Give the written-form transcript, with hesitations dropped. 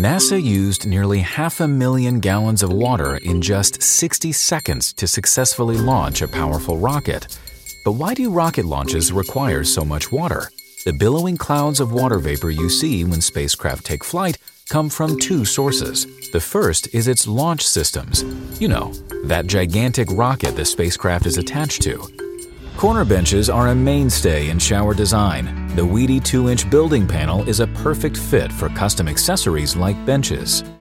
NASA used nearly 500,000 gallons of water in just 60 seconds to successfully launch a powerful rocket. But why do rocket launches require so much water? The billowing clouds of water vapor you see when spacecraft take flight come from two sources. The first is its launch systems. You know, that gigantic rocket the spacecraft is attached to. Corner benches are a mainstay in shower design. The weedy 2-inch building panel is a perfect fit for custom accessories like benches.